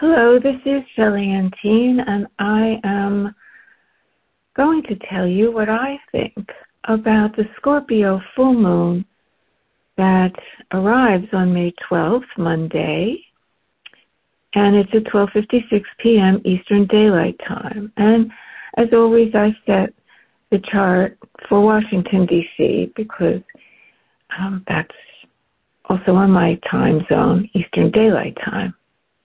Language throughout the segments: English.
Hello, this is Shelley Antine, and I am going to tell you what I think about the Scorpio full moon that arrives on May 12th, Monday, and it's at 12:56 p.m. Eastern Daylight Time. And as always, I set the chart for Washington, D.C., because that's also on my time zone, Eastern Daylight Time.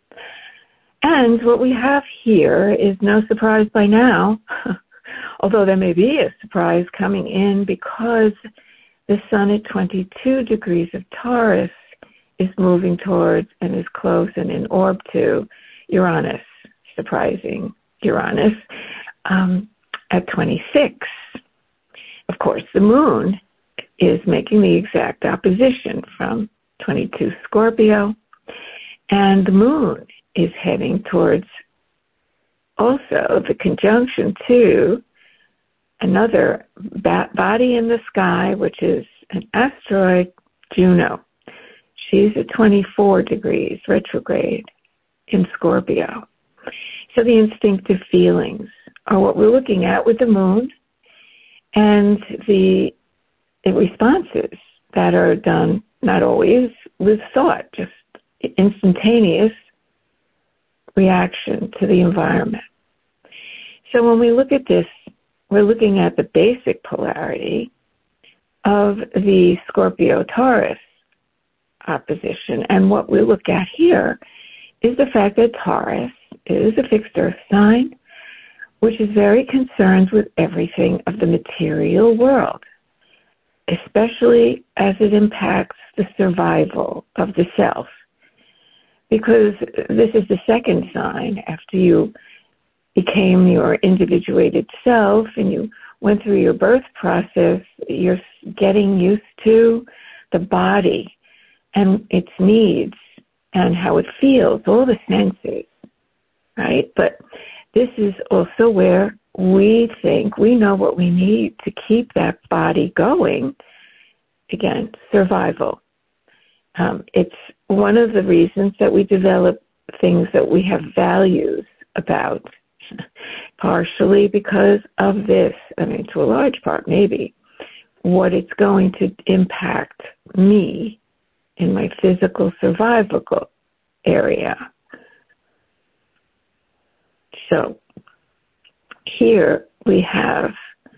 And what we have here is no surprise by now, although there may be a surprise coming in because the sun at 22 degrees of Taurus is moving towards and is close and in orb to Uranus, surprising Uranus, at 26. Of course, the moon is making the exact opposition from 22 Scorpio, and the moon is heading towards also the conjunction to another body in the sky, which is an asteroid, Juno. She's at 24 degrees retrograde in Scorpio. So the instinctive feelings are what we're looking at with the moon, and the responses that are done, not always with thought, just instantaneous reaction to the environment. So when we look at this, we're looking at the basic polarity of the Scorpio-Taurus opposition. And what we look at here is the fact that Taurus is a fixed earth sign, which is very concerned with everything of the material world, especially as it impacts the survival of the self. Because this is the second sign after you became your individuated self and you went through your birth process, you're getting used to the body and its needs and how it feels, all the senses, right? But this is also where we think we know what we need to keep that body going. Again, survival. It's one of the reasons that we develop things that we have values about, partially because of this, to a large part maybe, what it's going to impact me in my physical survival area. So here we have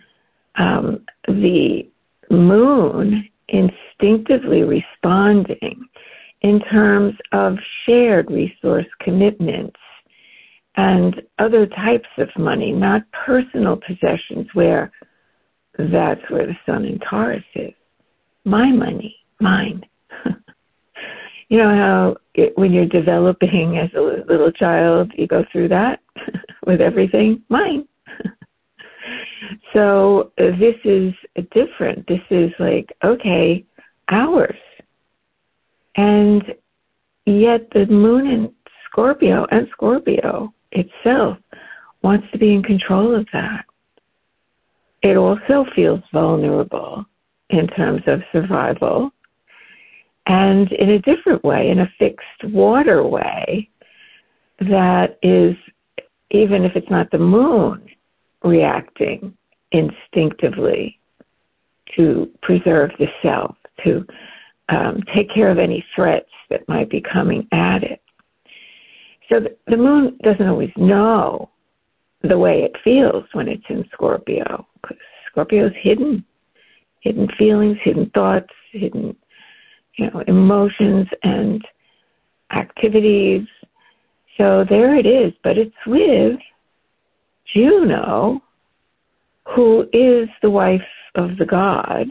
the moon instinctively responding in terms of shared resource commitments and other types of money, not personal possessions, where that's where the sun in Taurus is. My money, mine. You know how when you're developing as a little child, you go through that with everything? Mine. So this is different. This is like, okay, ours. And yet the moon in Scorpio and Scorpio itself wants to be in control of that. It also feels vulnerable in terms of survival, and in a different way, in a fixed water way, that is, even if it's not the moon reacting instinctively to preserve the self, to take care of any threats that might be coming at it. So the moon doesn't always know the way it feels when it's in Scorpio, because Scorpio is hidden feelings, hidden thoughts, hidden emotions and activities. So there it is, but it's with Juno, who is the wife of the god,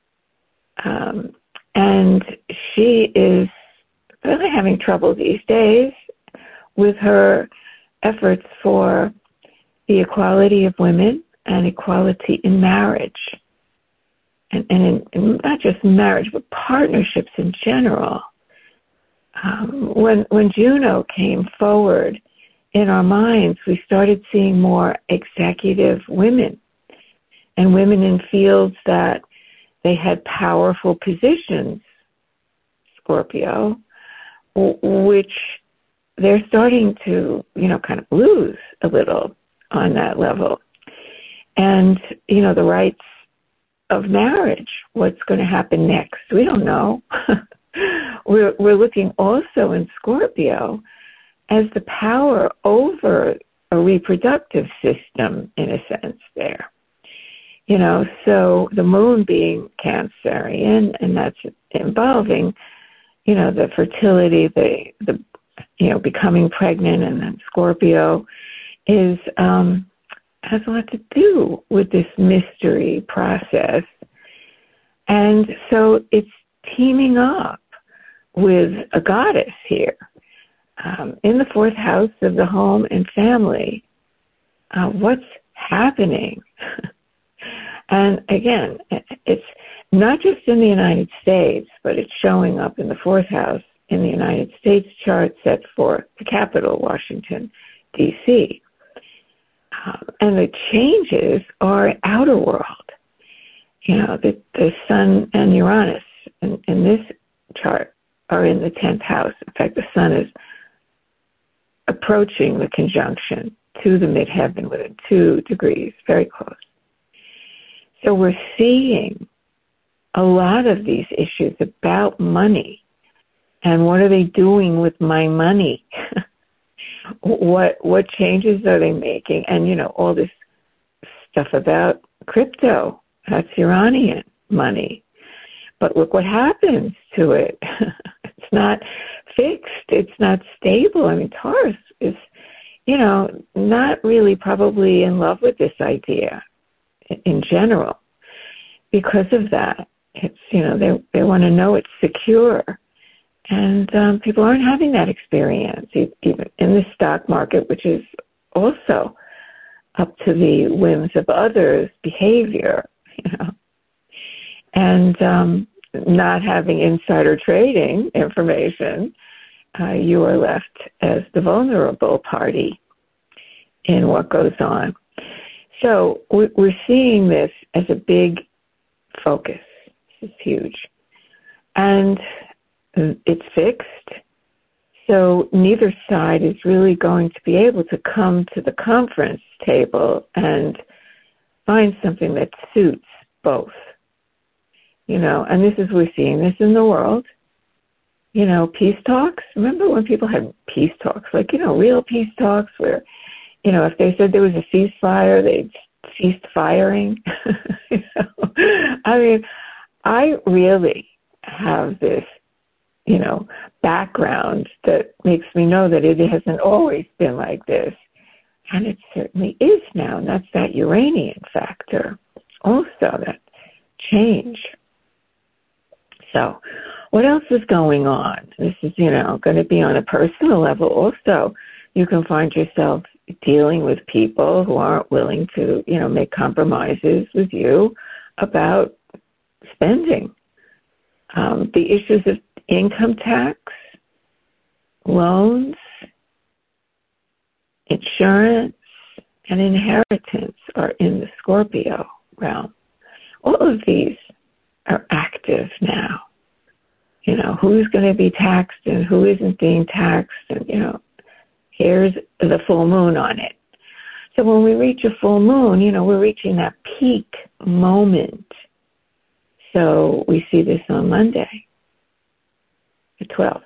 and she is really having trouble these days with her efforts for the equality of women and equality in marriage, and in not just marriage, but partnerships in general. When Juno came forward in our minds, we started seeing more executive women and women in fields that they had powerful positions, Scorpio, which they're starting to, kind of lose a little on that level. And, the rights of marriage, what's going to happen next? We don't know. We're looking also in Scorpio as the power over a reproductive system, in a sense, there. So the moon being Cancerian, and that's involving, the fertility, the becoming pregnant, and then Scorpio is has a lot to do with this mystery process. And so it's teaming up with a goddess here in the fourth house of the home and family. What's happening? And again, it's not just in the United States, but it's showing up in the fourth house in the United States chart set for the capital, Washington, D.C. And the changes are outer world. The Sun and Uranus in this chart are in the 10th house. In fact, the Sun is approaching the conjunction to the midheaven within 2 degrees, very close. So we're seeing a lot of these issues about money and what are they doing with my money? What changes are they making? And, all this stuff about crypto, that's Uranian money. But look what happens to it. It's not fixed. It's not stable. I mean, Taurus is, not really probably in love with this idea in general. Because of that, it's, they want to know it's secure. And people aren't having that experience, even in the stock market, which is also up to the whims of others' behavior, And not having insider trading information, you are left as the vulnerable party in what goes on. So we're seeing this as a big focus. This is huge. And it's fixed. So neither side is really going to be able to come to the conference table and find something that suits both. And we're seeing this in the world. Peace talks. Remember when people had peace talks, like, real peace talks where, if they said there was a ceasefire, they'd ceased firing. I mean, I really have this, background that makes me know that it hasn't always been like this. And it certainly is now. And that's that Uranian factor also, that change. So what else is going on? This is, going to be on a personal level also. You can find yourself dealing with people who aren't willing to, make compromises with you about spending. The issues of income tax, loans, insurance, and inheritance are in the Scorpio realm. All of these are active now. Who's going to be taxed and who isn't being taxed, and, here's the full moon on it. So when we reach a full moon, we're reaching that peak moment. So we see this on Monday, the 12th.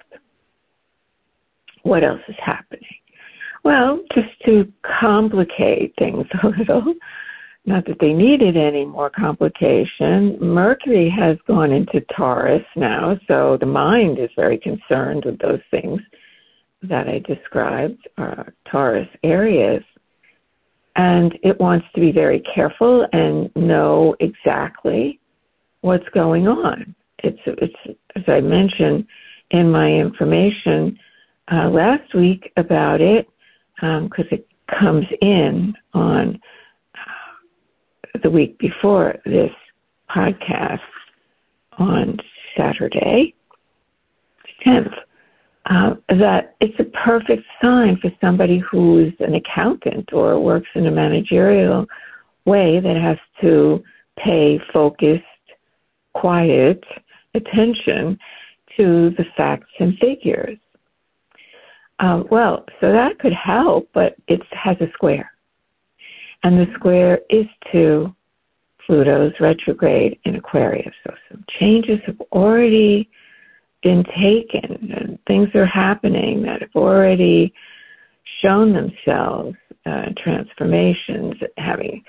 What else is happening? Well, just to complicate things a little, not that they needed any more complication, Mercury has gone into Taurus now, so the mind is very concerned with those things that I described, Taurus areas. And it wants to be very careful and know exactly what's going on. It's as I mentioned in my information last week about it, because it comes in on the week before this podcast on Saturday, 10th, that it's a perfect sign for somebody who's an accountant or works in a managerial way that has to pay focused, quiet attention to the facts and figures. So that could help, but it has a square. And the square is to Pluto's retrograde in Aquarius. So some changes have already been taken, and things are happening that have already shown themselves, transformations having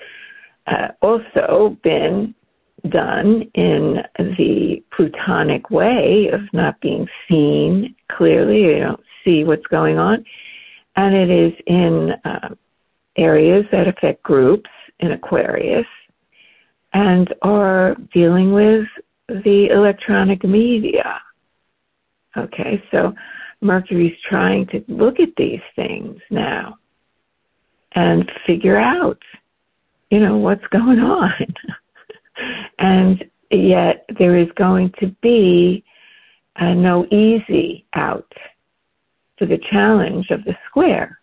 also been done in the Plutonic way of not being seen clearly. You don't see what's going on. And it is in areas that affect groups in Aquarius and are dealing with the electronic media. Okay, so Mercury's trying to look at these things now and figure out, what's going on. And yet there is going to be no easy out for the challenge of the square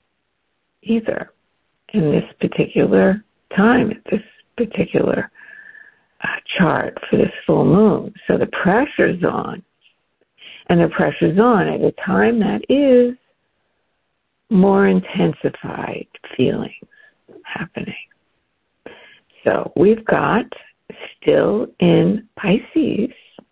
either in this particular time, at this particular chart for this full moon. So the pressure's on. And the pressure's on at a time that is more intensified feelings happening. So we've got still in Pisces,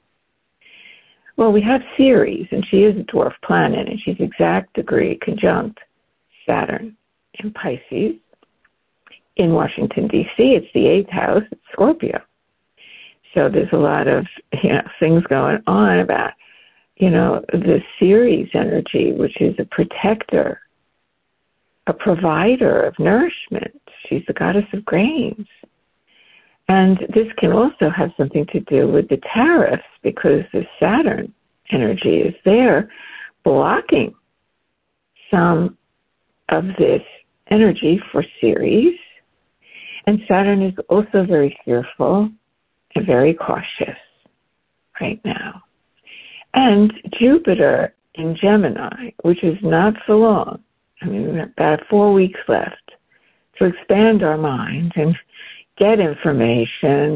well, we have Ceres, and she is a dwarf planet, and she's exact degree conjunct Saturn in Pisces. In Washington, D.C., it's the 8th house, it's Scorpio. So there's a lot of things going on about the Ceres energy, which is a protector, a provider of nourishment. She's the goddess of grains. And this can also have something to do with the tariffs, because the Saturn energy is there blocking some of this energy for Ceres. And Saturn is also very fearful and very cautious right now. And Jupiter in Gemini, which is not for long, we have about 4 weeks left to expand our mind and get information,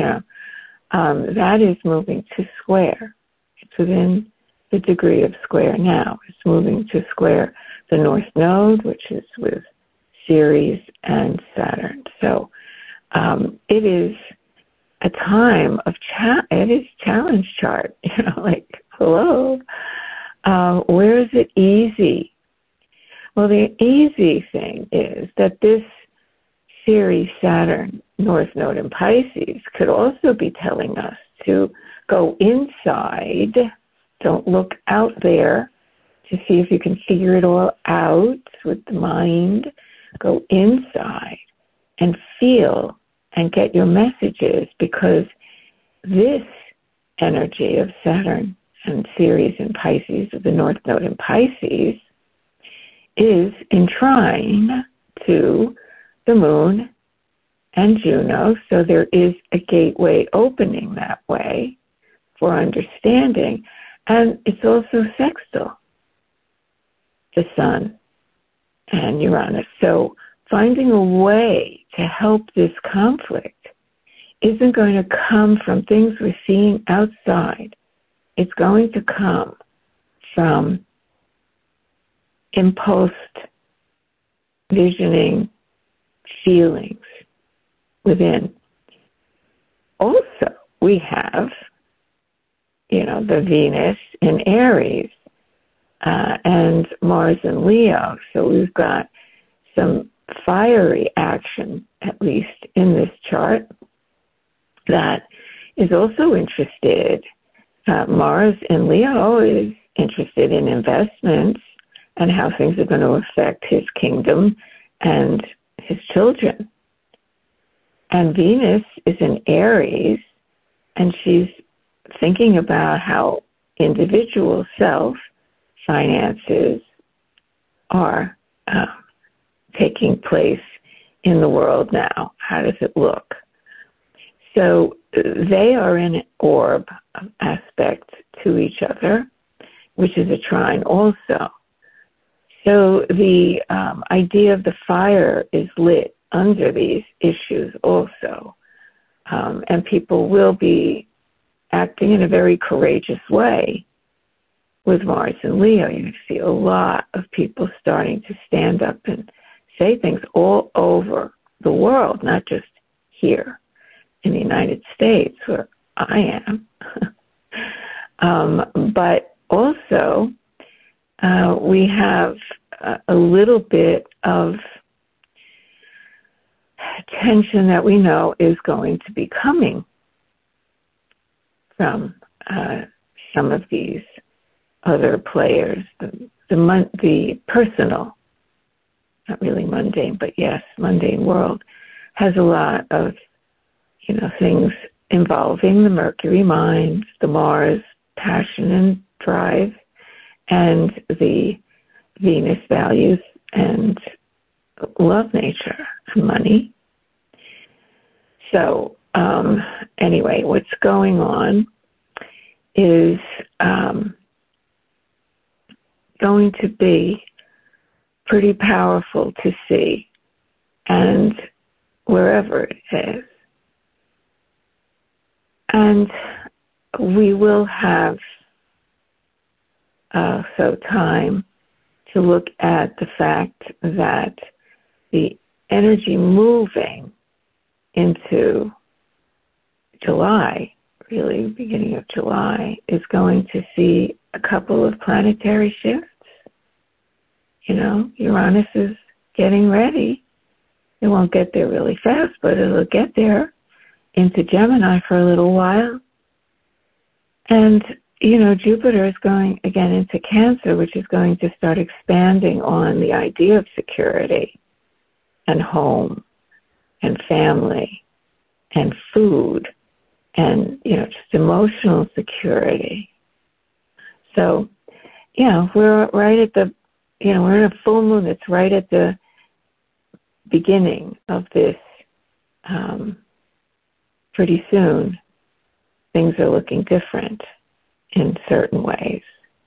and that is moving to square. It's within the degree of square now. It's moving to square the North Node, which is with Ceres and Saturn. So it is a time of it is challenge chart. Hello, where is it easy? Well, the easy thing is that this Ceres, Saturn, North Node in Pisces could also be telling us to go inside. Don't look out there to see if you can figure it all out with the mind. Go inside and feel and get your messages, because this energy of Saturn and Ceres in Pisces, of the North Node in Pisces, is in trine to the moon and Juno, so there is a gateway opening that way for understanding. And it's also sextile the Sun and Uranus. So finding a way to help this conflict isn't going to come from things we're seeing outside. It's going to come from impulsed visioning feelings within. Also, we have, the Venus in Aries and Mars in Leo. So we've got some fiery action, at least in this chart, that is also interested. Mars in Leo is interested in investments and how things are going to affect his kingdom and his children. And Venus is in Aries, and she's thinking about how individual self finances are taking place in the world now. How does it look? So they are in an orb aspect to each other, which is a trine also. So the idea of the fire is lit under these issues also. And people will be acting in a very courageous way with Mars and Leo, you're going to see a lot of people starting to stand up and say things all over the world, not just here in the United States where I am, but also we have a little bit of tension that we know is going to be coming from some of these other players. The personal, not really mundane, but yes, mundane world has a lot of, things involving the Mercury mind, the Mars passion and drive, and the Venus values and love nature and money. So anyway, what's going on is going to be pretty powerful to see, and wherever it is. And we will have time to look at the fact that the energy moving into July, really beginning of July, is going to see a couple of planetary shifts. Uranus is getting ready. It won't get there really fast, but it'll get there into Gemini for a little while. And, Jupiter is going again into Cancer, which is going to start expanding on the idea of security and home and family and food and, just emotional security. So, we're right at the, we're in a full moon that's right at the beginning of this. Pretty soon, things are looking different in certain ways.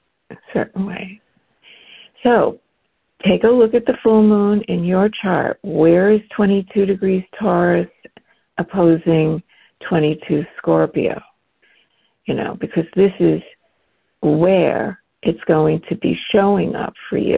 So, take a look at the full moon in your chart. Where is 22 degrees Taurus opposing 22 Scorpio? Because this is where it's going to be showing up for you.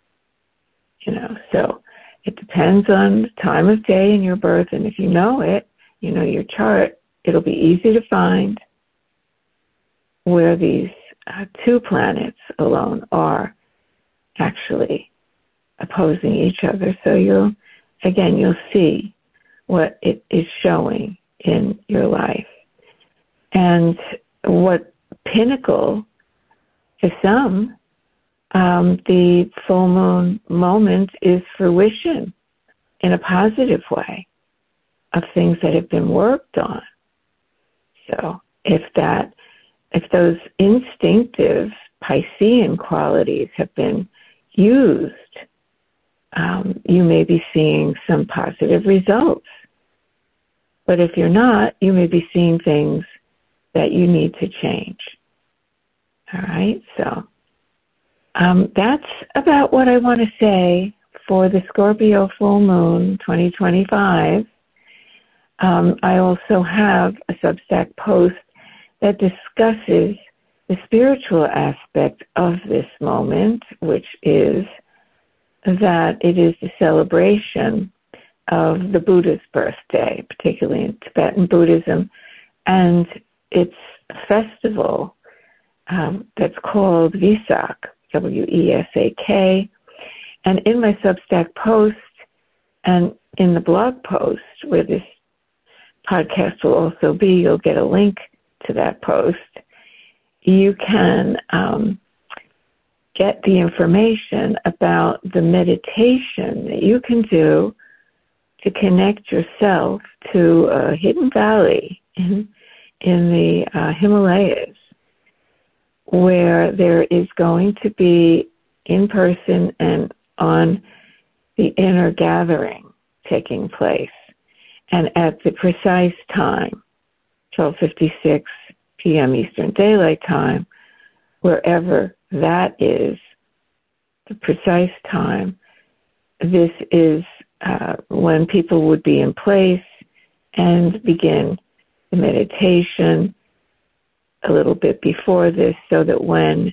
So it depends on the time of day in your birth, and if you know it, your chart, it'll be easy to find where these two planets alone are actually opposing each other. So you'll see what it is showing in your life. And what pinnacle, to some, the full moon moment is fruition in a positive way of things that have been worked on. So if those instinctive Piscean qualities have been used, you may be seeing some positive results. But if you're not, you may be seeing things that you need to change. All right, so that's about what I want to say for the Scorpio full moon 2025. I also have a Substack post that discusses the spiritual aspect of this moment, which is that it is the celebration of the Buddha's birthday, particularly in Tibetan Buddhism, and its festival that's called Vesak, W-E-S-A-K. And in my Substack post and in the blog post where this podcast will also be, you'll get a link to that post. You can get the information about the meditation that you can do to connect yourself to a hidden valley in the Himalayas, where there is going to be in person and on the inner gathering taking place. And at the precise time, 12:56 p.m. Eastern Daylight Time, wherever that is, the precise time, this is when people would be in place and begin the meditation a little bit before this, so that when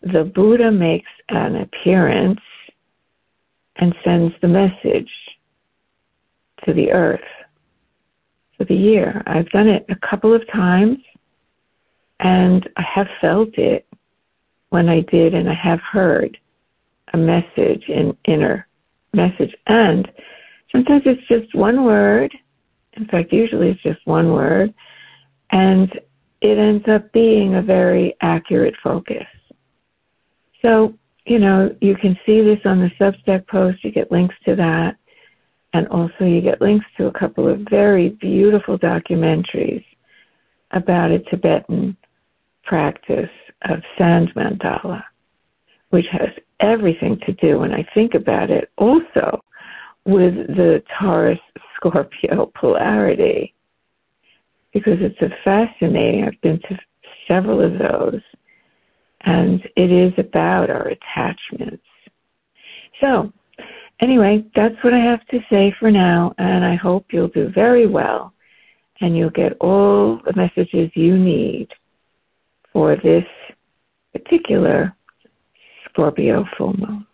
the Buddha makes an appearance and sends the message to the earth for the year. I've done it a couple of times, and I have felt it when I did, and I have heard a message, an inner message. And sometimes it's just one word. In fact, usually it's just one word. And it ends up being a very accurate focus. So, you can see this on the Substack post. You get links to that. And also you get links to a couple of very beautiful documentaries about a Tibetan practice of sand mandala, which has everything to do, when I think about it, also with the Taurus-Scorpio polarity, because it's fascinating. I've been to several of those, and it is about our attachments. So, anyway, that's what I have to say for now, and I hope you'll do very well, and you'll get all the messages you need for this particular Scorpio full moon.